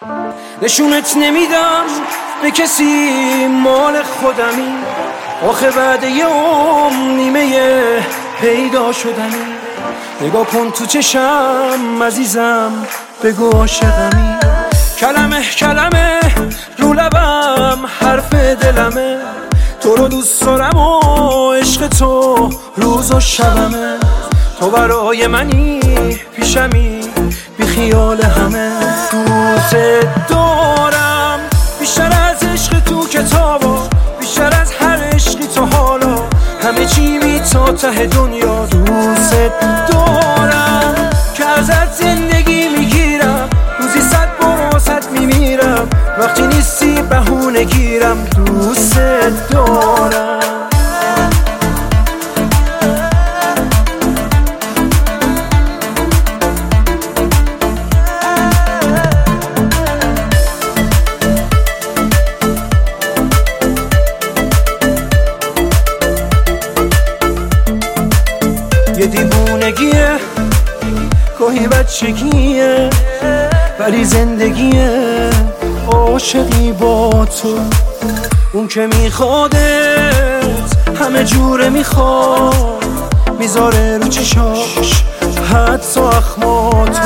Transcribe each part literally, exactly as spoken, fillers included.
نشونت نمیدم به کسی، مال خودمی. آخه بعد یه عمر نیمه پیدا شدنی. نگاه کن تو چشم عزیزم، بگو عاشقمی. کلمه کلمه رو لبم حرف دلمه. تو رو دوست دارم و عشق تو روز و شبمه. تو برای منی پیشمی بی خیال همه. دوست دارم بیشتر از عشق تو کتابا، بیشتر از هر عشقی تو حالا. همه چی بی تا ته دنیا. دوست دارم که ازت زندگی میگیرم، روزی صد بار واسط میمیرم. وقتی نیستی بهونه گیرم. دوست دارم یه دیوونگیه، گاهی بچگیه، ولی زندگیه. عاشقی با تو، اون که میخوادت همه جوره میخواد، میذاره رو چشاش حدس و اخماتو.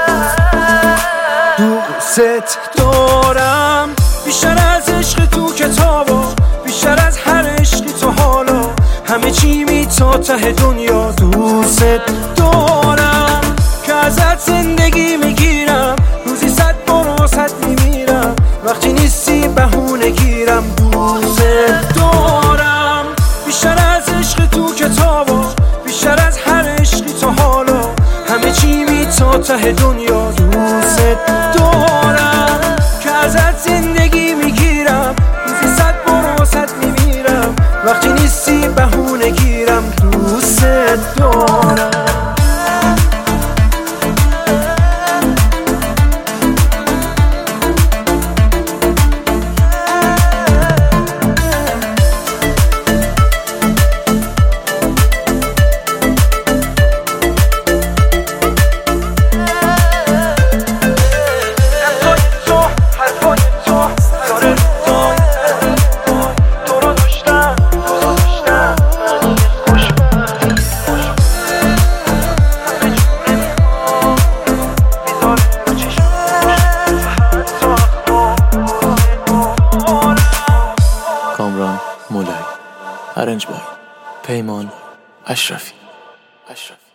دوست دارم بیشتر از عشق تو کتابا، بیشتر از هر عشقی تو حالا. همه چی می تا ته دنیا. دوست دارم که ازت زندگی میگیرم، روزی صد بار واسط میمیرم. وقتی نیستی بهونه گیرم. دوست دارم بیشتر از عشق تو کتابا، بیشتر از هر عشقی تو حالا. همه چی می تا ته دنیا. دوست دارم که ازت زندگی میگیرم، روزی صد بار واسط میمیرم. وقتی نیستی بهونه گیرم. دوست دارم کامران مولایی. ارنج بای پیمان اشرفی. اشرفی